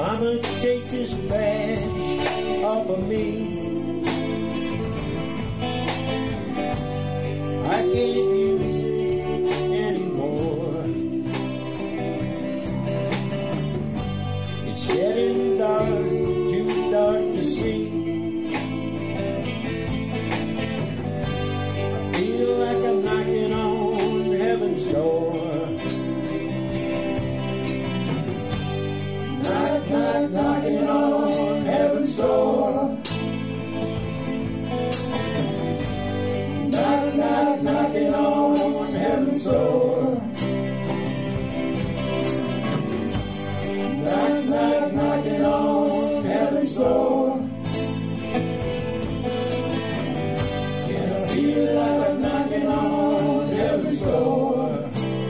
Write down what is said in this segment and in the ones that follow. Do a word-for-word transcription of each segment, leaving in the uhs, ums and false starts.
Mama, take this badge off of me. I can't use it anymore. It's getting dark, too dark to see. I feel like I'm knocking on heaven's door. Knock, knock, knocking on heaven's door. Knock, knock, knocking on heaven's door. Knock, knock, knocking on heaven's door. Can I feel like I'm knocking on heaven's door?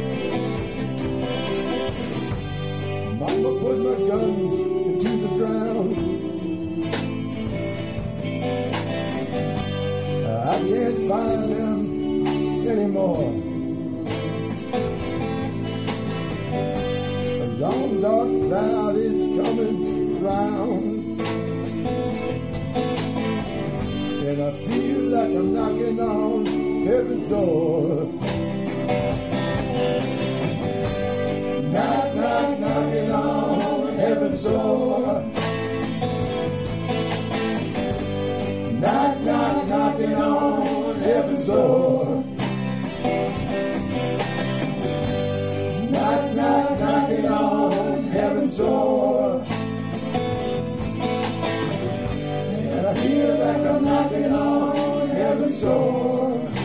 Mama put my guns into the ground. I can't find them anymore. A long dark cloud is coming round, and I feel like I'm knocking on heaven's door. Knock, knock, knocking on heaven's door. Knock, knock, knocking on heaven's door. Knock, knock, knocking on heaven's door. And I feel like I'm knocking on heaven's door.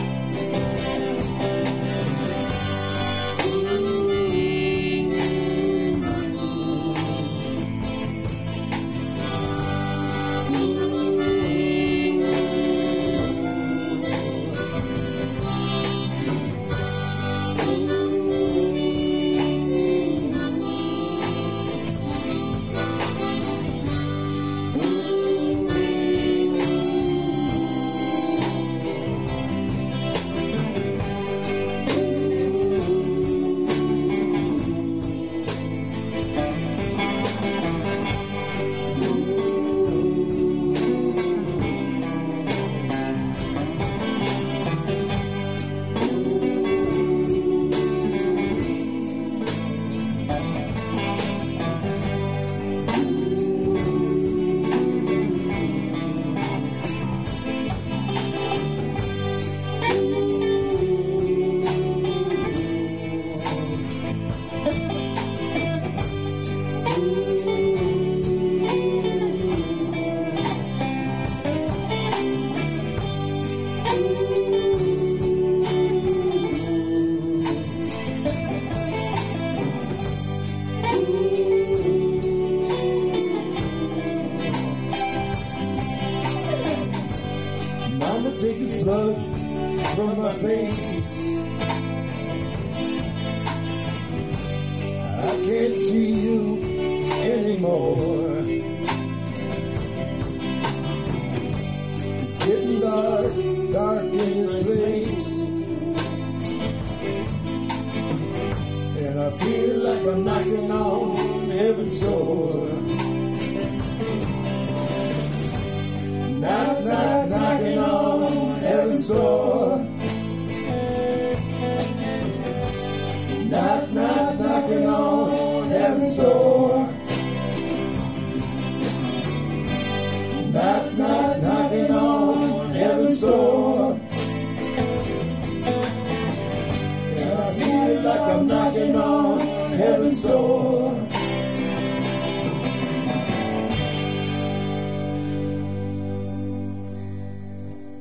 Mama, take this blood from my face. I can't see you anymore. It's getting dark, dark in this place, and I feel like I'm knocking on heaven's door. Knock, knock, knocking on heaven's door. Knock, knock, knocking on heaven's door. Knock, knock, knocking on heaven's door. And I feel like I'm knocking on heaven's door.